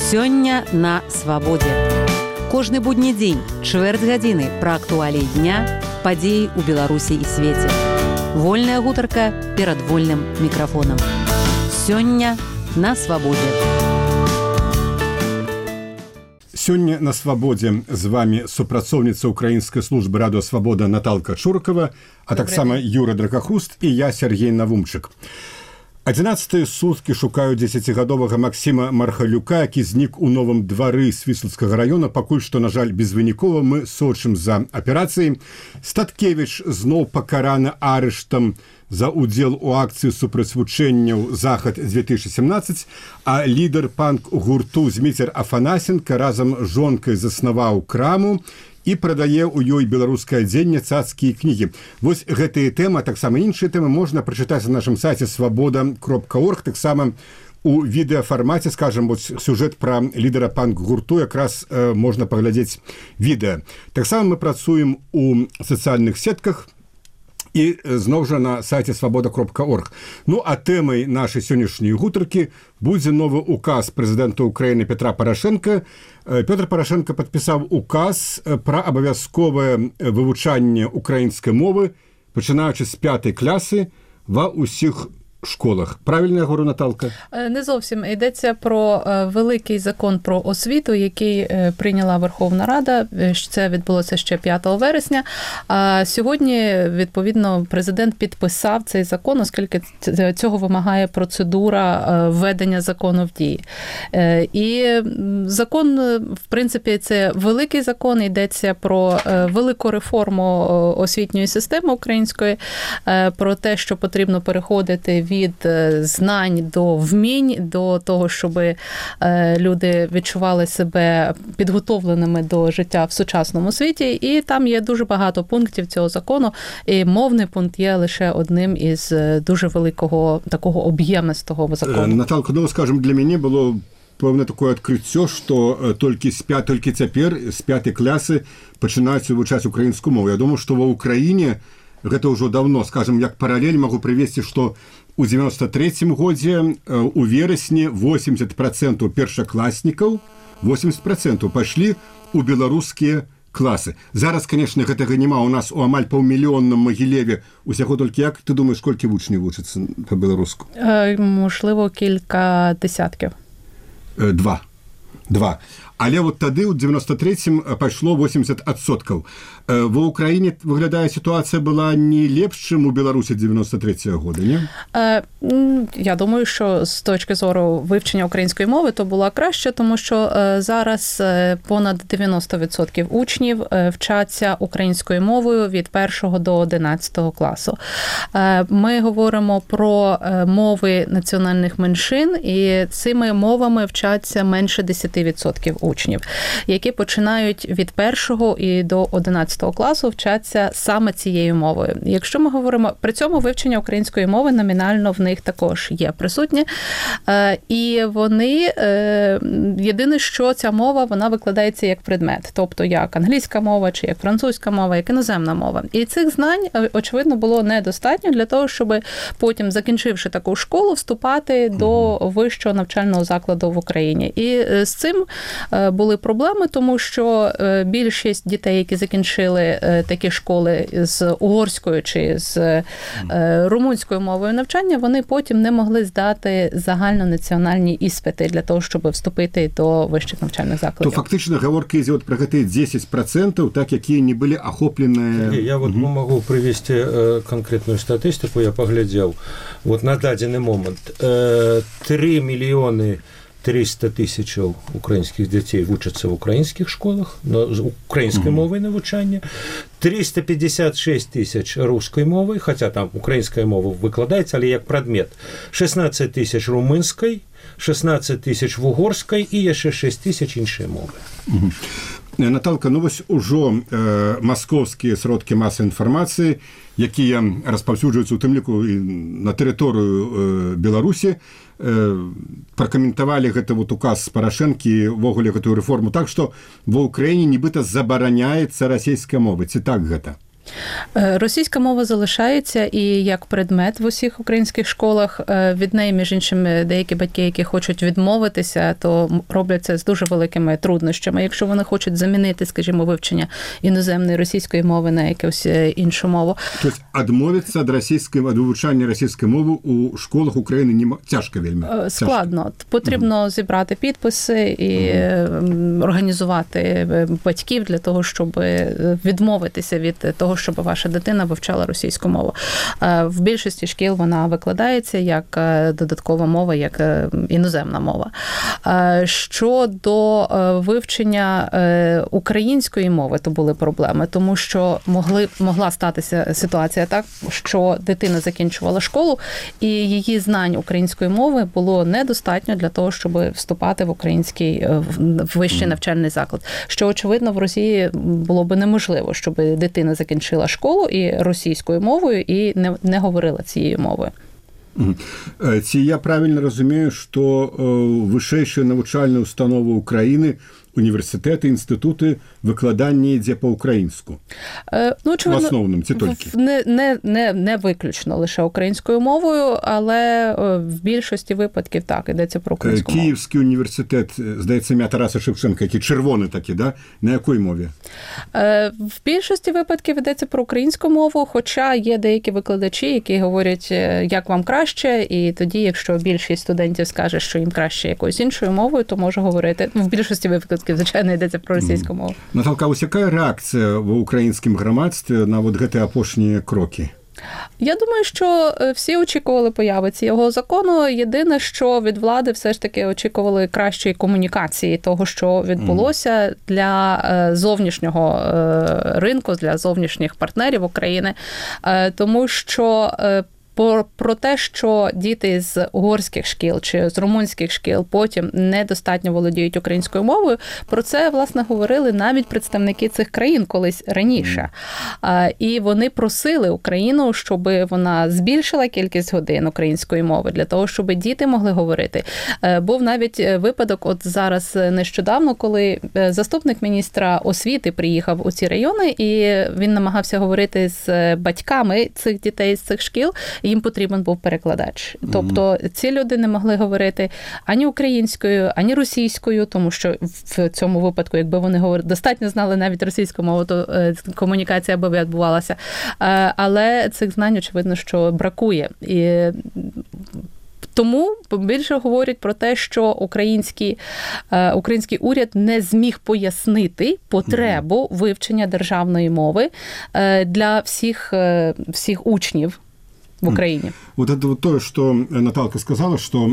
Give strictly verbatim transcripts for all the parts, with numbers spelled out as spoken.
Сёння на свабодзе. Кожны будні дзень, чвэрць гадзіны пра актуаліі дня, падзеі ў Беларусі і свеце. Вольная гутарка перад вольным мікрафонам. Сёння на свабодзе. Сёння на свабодзе з вами супрацоўніца украінскай службы радыё Свабода Наталка Чуркава, а таксама Юра Дракахруст і я, Сергей Навумчык. Адзінаццатыя суткі шукаюць дзесяцігадовага Максіма Мархалюка, які знік у Новым двары Свіслацкага района. Пакуль што, на жаль, безвынікова. Мы сочым за аперацыяй. Статкевіч зноў пакараны арыштам за удзел у акцыі супраць вучэнняў «Захад две тысячи семнадцать», а лідар панк-гурту Зміцер Афанасенка разам з жонкай заснаваў краму і прадае ў ёй беларускае адзенне, цацкі і кнігі. Вось гэтыя тэмы, а таксама іншыя тэмы можна прачытаць на нашым сайце свабода кропка орг, таксама у відэафармаце, скажам, вот сюжэт пра лідара панк-гурту, якраз э, можна паглядзець відэа. Таксама мы працуем у сацыяльных сетках і зноў жа на сайце свабода кропка орг. Ну, а тэмай нашай сённяшняй гутаркі будзе новы указ прэзідэнта Украіны Петра Парашенка. Петр Парашенко падпісаў указ пра абавязковае вывучанне украінскай мовы, пачынаючы з пятай класы ва ўсіх школах. Правильно я говорю, Наталка? Не зовсім. Йдеться про великий закон про освіту, який прийняла Верховна Рада. Це відбулося ще п'ятого вересня. А сьогодні, відповідно, президент підписав цей закон, оскільки цього вимагає процедура введення закону в дії. І закон, в принципі, це великий закон. Йдеться про велику реформу освітньої системи української, про те, що потрібно переходити від знань до вмінь, до того, щоб люди відчували себе підготовленими до життя в сучасному світі. І там є дуже багато пунктів цього закону. І мовний пункт є лише одним із дуже великого, такого об'ємистого закону. Наталка, ну, скажем, для мене було певне таке відкриття, що тільки, з п'ят, тільки тепер, з п'ятої класи, починають вивчати українську мову. Я думаю, що в Україні гэта ўжо давно, скажем, як паралель могу привесці, што у девяносто третьем годзе у верасні восемьдесят процентов першакласнікаў, восемьдесят процентов пашлі у беларускія класы. Зараз, конечно, гэтага няма. У нас у амаль паўмільённым Магілеве усяго толькі, як ты думаешь, колькі вучняў вучыцца па-беларуску? Можливо, кілька десятків. Два. Два. Але вот тады ў девяносто третьем пайшло восемьдесят адсоткаў. Ва Украіне, выглядае, ситуація була не лепш, чым у Беларусі девяносто третьего года, не? Я думаю, що з точки зору вивчення української мови то була краще, тому що зараз понад дев'яносто відсотків учнів вчаться українською мовою від першого до одинадцятого класу. Ми говоримо про мови національних меншин, і цими мовами вчаться менше десять відсотків учнів, які починають від першого і до одинадцятого класу вчаться саме цією мовою. Якщо ми говоримо, при цьому вивчення української мови номінально в них також є присутнє, і вони, єдине, що ця мова, вона викладається як предмет, тобто як англійська мова, чи як французька мова, як іноземна мова. І цих знань, очевидно, було недостатньо для того, щоб потім, закінчивши таку школу, вступати до вищого навчального закладу в Україні. І з цим були проблеми, тому що більшість дітей, які закінчили такі школи з угорською чи з румунською мовою навчання, вони потім не могли здати загальнонаціональні іспити для того, щоб вступити до вищих навчальних закладів. То фактично гаворка йде от про ці десять процентов, так, які не були охоплені. Я вот угу. могу привести конкретную статистику, я поглядел. Вот на дадений момент три миллионы триста тысяч украинских детей учатся в украинских школах, украинской mm-hmm. мовой навчання, триста пятьдесят шесть тысяч русской мовы, хотя там украинская мова выкладається, але як предмет, шестнадцать тысяч румынской, шестнадцать тысяч в угорской и еще шесть тысяч іншої мови. Mm-hmm. Наталка, ну вось ужо э, маскоўскія сродкі масавай інфармацыі, якія распаўсюджваюцца у тым ліку на тэрыторыю э, Беларусі, э, пракаментавалі гэты вот указ Парашэнкі, увогуле гэтую рэформу так, што ва Ўкраіне нібыта забараняецца расійская мова. Ці так гэта? Російська мова залишається і як предмет в усіх українських школах. Від неї, між іншим, деякі батьки, які хочуть відмовитися, то роблять це з дуже великими труднощами. Якщо вони хочуть замінити, скажімо, вивчення іноземної російської мови на якусь іншу мову. Тобто відмовитися від російської, від вивчання російської мови у школах України не тяжко вельми? Складно. Тяжко. Потрібно угу. зібрати підписи і угу. організувати батьків для того, щоб відмовитися від того, щоб ваша дитина вивчала російську мову. В більшості шкіл вона викладається як додаткова мова, як іноземна мова. Щодо вивчення української мови, то були проблеми, тому що могли, могла статися ситуація так, що дитина закінчувала школу, і її знань української мови було недостатньо для того, щоб вступати в український вищий навчальний заклад. Що, очевидно, в Росії було би неможливо, щоб дитина закінчила школу і російською мовою, і не, не говорила цією мовою. Ці я правильно розумію, що вищі навчальні установи України, університети, інститути, викладання йде по-українську? Ну, очевидно, в основному, це тільки? Не, не, не, не виключно лише українською мовою, але в більшості випадків так, йдеться про українську мову. Київський університет, здається, ім'я Тараса Шевченка, які червоні такі, да? На якій мові? В більшості випадків йдеться про українську мову, хоча є деякі викладачі, які говорять, як вам краще, і тоді, якщо більшість студентів скаже, що їм краще якоюсь іншою мовою, то може говорити. В більшості випадків, звичайно, йдеться про російську мову. Наталка, ось яка реакція в українському громадстві на от ці опошні кроки? Я думаю, що всі очікували появи цього закону. Єдине, що від влади все ж таки очікували кращої комунікації того, що відбулося для зовнішнього ринку, для зовнішніх партнерів України. Тому що про те, що діти з угорських шкіл чи з румунських шкіл потім недостатньо володіють українською мовою, про це, власне, говорили навіть представники цих країн колись раніше. І вони просили Україну, щоб вона збільшила кількість годин української мови для того, щоб діти могли говорити. Був навіть випадок, от зараз нещодавно, коли заступник міністра освіти приїхав у ці райони, і він намагався говорити з батьками цих дітей з цих шкіл, їм потрібен був перекладач. Тобто ці люди не могли говорити ані українською, ані російською, тому що в цьому випадку, якби вони говорили, достатньо знали навіть російську мову, то комунікація би відбувалася. Але цих знань, очевидно, що бракує. І тому більше говорять про те, що український, український уряд не зміг пояснити потребу вивчення державної мови для всіх, всіх учнів в Україні. Вот это вот то, что Наталка сказала, что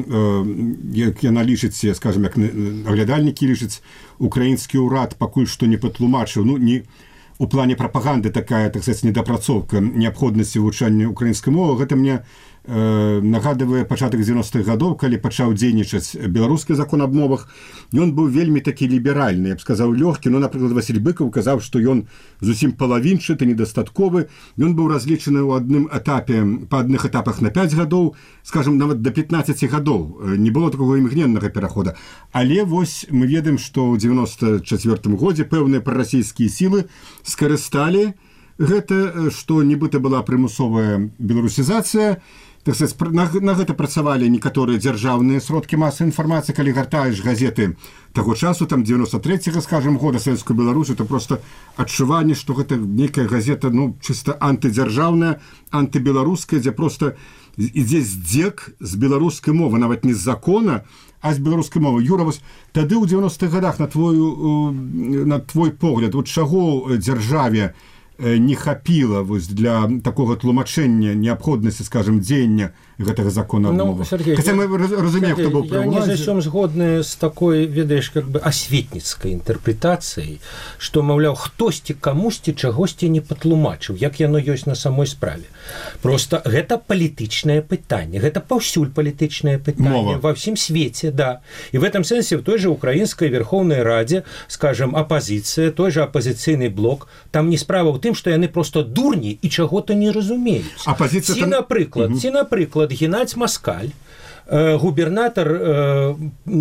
як яна лічыць, скажем, як аглядальнікі лічаць, украінскі ўрад пакуль што не патлумачыў, ну, не у плане прапаганды такая, так сказать, недапрацоўка неабходнасці вывучання украінскай мовы. Гэта мне нагадывае пачатак дзевяностых гадоў, калі пачаў дзейнічаць беларускі закон аб мовах. Ён быў вельмі такі ліберальны, я б сказаў, лёгкі. Ну, напрыклад, Васіль Быкаў казаў, што ён зусім палавінчаты, недастатковы. Ён быў разлічаны ў адным этапе, па адных этапах на пяць гадоў, скажем, нават да пятнаццаці гадоў. Не было такога імгненнага перахода. Але вось мы ведаем, што ў дзевяноста чацвёртым годзе пэўныя прарасійскія сілы скарысталі гэта, што нібыта была прымусовая беларусізацыя. Так сказать, на, на гэта працавалі некаторыя дзяржаўныя сродкі масавай інфармацыі. Калі гартаеш газеты таго часу, там дзевяноста трэцяга, скажем, года Савецкую Беларусю, то просто адчуванне, што гэта нейкая газета, ну, чыста антыдзяржаўная, антыбеларуская, дзе просто ідзе здзек з беларускай мовы, нават не з закона, а з беларускай мовы. Юра, вось тады ў дзевяностых гадах на твою, на твой погляд, вот чаго дзяржаве не хапіла вось для такога тлумачэння неабходнасці, скажем, дзеяння гэтага закона аб мовах. Хаця мы разумеем, хто быў пры ўладзе. Я не зусім згодны з такой, ведаеш, как бы асветніцкай інтэрпрэтацыяй, што, маўляў, хтосьці камусьці чагосьці не патлумачыў, як яно ёсць на самой справе. Просто гэта палітычнае пытанне, гэта паўсюль палітычнае пытанне ва ўсім свеце, да. І в этом сэнсе в той же украінскай Верховнай Радзе, скажем, апазіцыя, той же апазіцыйны блок, там не справа ў тым, што яны просто дурні і чаго-то не разумеюць. Апазіцыя ці, там... напрыклад, угу. ці, напрыклад, Геннадзь Маскаль, э, губернатор э,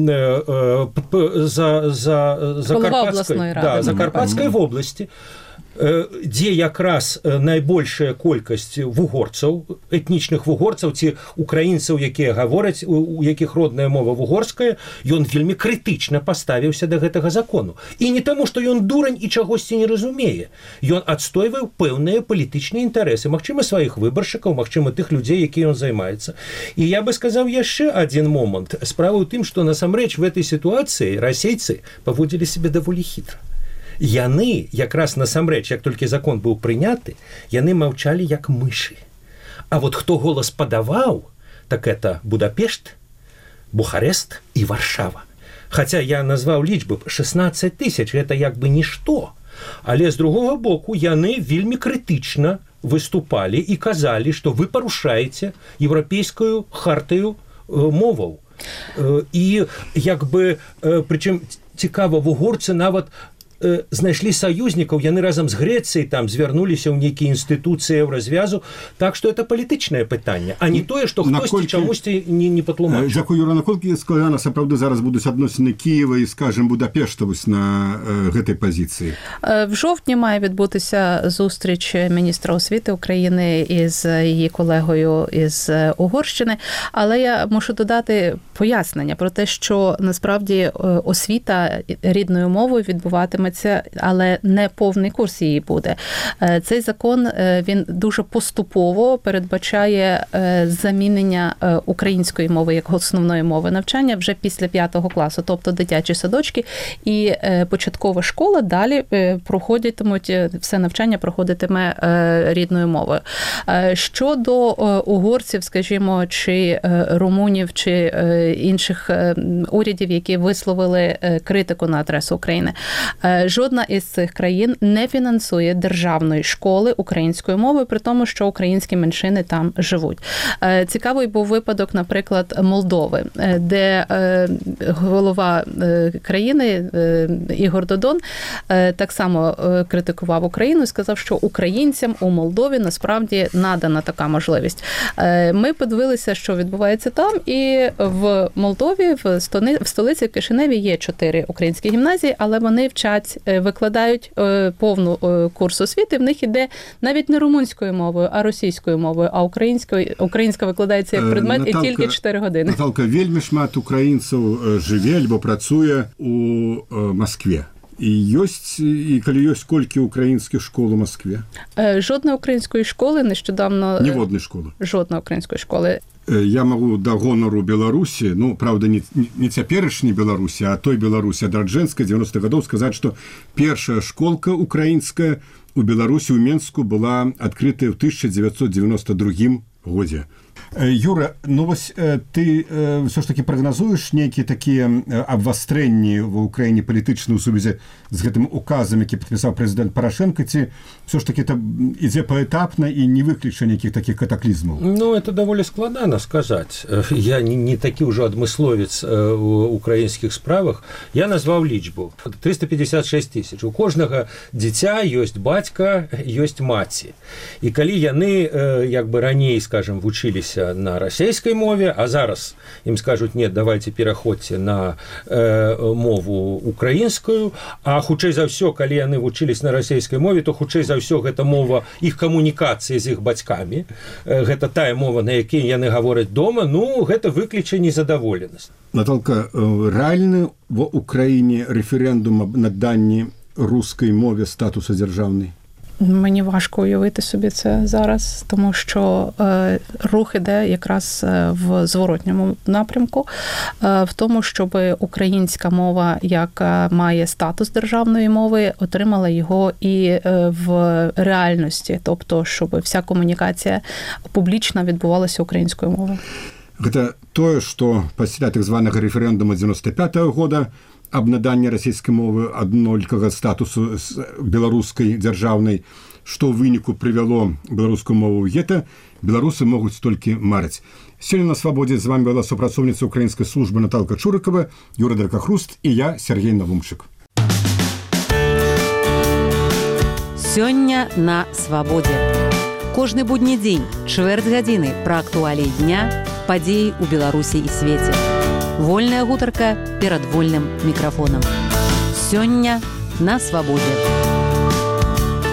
э, за, за, за Карпатской, да, за Карпатской mm-hmm. области, дзе якраз найбольшая колькасць вугорцаў, этнічных вугорцаў ці украінцаў, якія гавораць, у якіх родная мова вугорская, ён вельмі крытычна паставіўся да гэтага закону. І не таму, што ён дурань і чагосьці не разумее. Ён адстойваў пэўныя палітычныя інтарэсы, магчыма, сваіх выбаршчыкаў, магчыма, тых людзей, якія ён займаецца. І я бы сказаў яшчэ адзін момант. Справа ў тым, што насамрэч в этой сітуацыі расейцы паводзілі себе даволі хітра. Яны, якраз насамрэч, як толькі закон быў прыняты, яны маўчалі як мышы. А вот хто голас падаваў, так это Будапешт, Бухарест і Варшава. Хаця я назваў лічбы шестнадцать тысяч, гэта як бы нішто. Але з другога боку яны вельмі крытычна выступалі і казалі, што вы парушаеце еўрапейскую хартыю моваў. І як бы, прычым цікава, вугорцы нават знайшлі саюзнікаў, яны разам з Грэцыяй там звярнуліся ў нейкія інстытуцыі развязу, так што это палітычнае пытанне, а не тое, што хтосьці чамусьці не, не патлумачыў. Дзякую, Юра, наколькі складана сапраўды зараз будуць адносіны Кієва і, скажем, Будапешта вось на э, гэтай пазіцыі? В жовтні має відбутися зустріч міністра освіти України із її колегою із Угорщини, але я мушу додати пояснення про те, що насправді освіта рідною мовою відбуватиме, але не повний курс її буде. Цей закон, він дуже поступово передбачає замінення української мови як основної мови навчання вже після п'ятого класу, тобто дитячі садочки і початкова школа далі проходитимуть, все навчання проходитиме рідною мовою. Щодо угорців, скажімо, чи румунів, чи інших урядів, які висловили критику на адресу України, жодна із цих країн не фінансує державної школи української мови, при тому, що українські меншини там живуть. Цікавий був випадок, наприклад, Молдови, де голова країни Ігор Додон так само критикував Україну і сказав, що українцям у Молдові насправді надана така можливість. Ми подивилися, що відбувається там, і в Молдові, в столиці, в Кишиневі є чотири українські гімназії, але вони вчать, викладають повну курс освіти, в них іде навіть не румунською мовою, а російською мовою, а українською, українська викладається як предмет Наталка, і тільки чотири години. Наталка, вельмі шмат українців живе або працює у Москві. І ёсць, і калі ёсць, колькі українських школ у Москві? Жодної української школи нещодавно... Ніводної школи? Жодної української школи. Я магу да гонару Беларусі, ну, правда, не, не цяперашняй Беларусі, а той Беларусі адраджэнскай дзевяностых гадоў сказаць, што першая школка украінская у Беларусі, у Менску, была адкрытая ў тысяча дзевяцьсот девяносто другім годзе. Юра, ну вось ты ўсё ж таки прагназуеш нейкія такія абвастрэнні ва ўкраіне палітычныя ў сувязі з гэтым указам, які падпісаў прэзідэнт Парашенко, ці ўсё ж таки это ідзе паэтапна і не выключа нейкіх такіх катаклізмаў? Ну, это даволі складана сказаць. Я не, не такі ўжо адмысловец у украінскіх справах. Я назваў лічбу. триста пятьдесят шесть тысяч. У кожнага дзіця ёсць бацька, ёсць маці. І калі яны, як бы раней, скажем, вучыліся на расійскай мове, а зараз ім скажуць, нет, давайте пераходзьце на э, мову украінскую, а хутчэй за ўсё, калі яны вучылись на расійскай мове, то хутчэй за ўсё гэта мова іх камунікацыі з іх бацькамі, э, гэта тая мова, на якій яны гавораць дома, ну, гэта выкліча незадаволенасць. Наталка, рэальны ва Украіне рэферэндум аб наданні рускай мове статуса дзяржаўнай? Мені важко уявити собі це зараз, тому що е, рух іде якраз в зворотньому напрямку, е, в тому, щоб українська мова, яка має статус державної мови, отримала його і е, в реальності, тобто, щоб вся комунікація публічна відбувалася українською мовою. Гэта тое, што пасля так званага рэферэндума девяносто пятого года аб наданні расійскай мовы аднолькага статусу з беларускай дзяржаўнай, што ў выніку прывяло беларускую мову ў гета, беларусы могуць толькі марыць. Сёння на свабодзе з вами была супрацоўніца украінскай службы Наталка Чурыкова, Юра Дракахруст і я, Сергей Навумчык. Сёння на свабодзе. Кожны будні дзень, чвэрць гадзіны пра актуаліі дня, падзеі ў Беларусі і свеце. Вольная гутарка перад вольным мікрафонам. Сёння на свабодзе.